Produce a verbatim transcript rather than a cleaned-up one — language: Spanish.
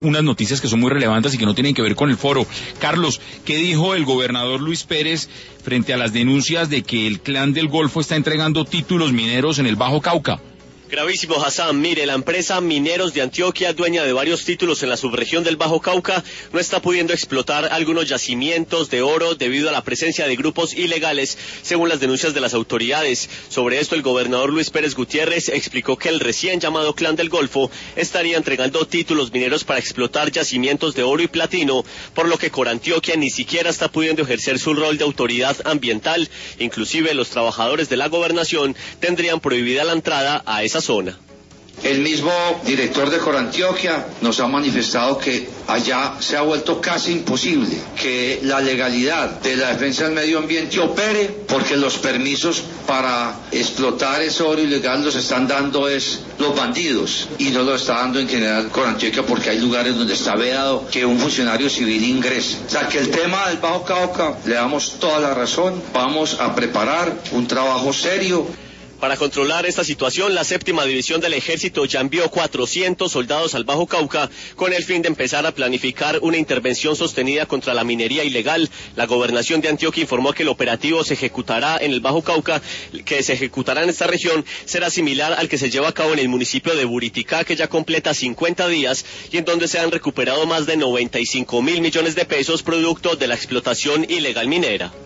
unas noticias que son muy relevantes y que no tienen que ver con el foro. Carlos, ¿qué dijo el gobernador Luis Pérez frente a las denuncias de que el Clan del Golfo está entregando títulos mineros en el Bajo Cauca? Gravísimo, Hassan. Mire, la empresa Mineros de Antioquia, dueña de varios títulos en la subregión del Bajo Cauca, no está pudiendo explotar algunos yacimientos de oro debido a la presencia de grupos ilegales, según las denuncias de las autoridades. Sobre esto, el gobernador Luis Pérez Gutiérrez explicó que el recién llamado Clan del Golfo estaría entregando títulos mineros para explotar yacimientos de oro y platino, por lo que Corantioquia ni siquiera está pudiendo ejercer su rol de autoridad ambiental. Inclusive, los trabajadores de la gobernación tendrían prohibida la entrada a esa zona. El mismo director de Corantioquia nos ha manifestado que allá se ha vuelto casi imposible que la legalidad de la defensa del medio ambiente opere, porque los permisos para explotar ese oro ilegal los están dando es los bandidos, y no lo está dando en general Corantioquia, porque hay lugares donde está vedado que un funcionario civil ingrese. O sea que el tema del Bajo Cauca le damos toda la razón. Vamos a preparar un trabajo serio. Para controlar esta situación, la séptima división del ejército ya envió cuatrocientos soldados al Bajo Cauca con el fin de empezar a planificar una intervención sostenida contra la minería ilegal. La gobernación de Antioquia informó que el operativo se ejecutará en el Bajo Cauca, que se ejecutará en esta región, será similar al que se lleva a cabo en el municipio de Buriticá, que ya completa cincuenta días y en donde se han recuperado más de noventa y cinco mil millones de pesos producto de la explotación ilegal minera.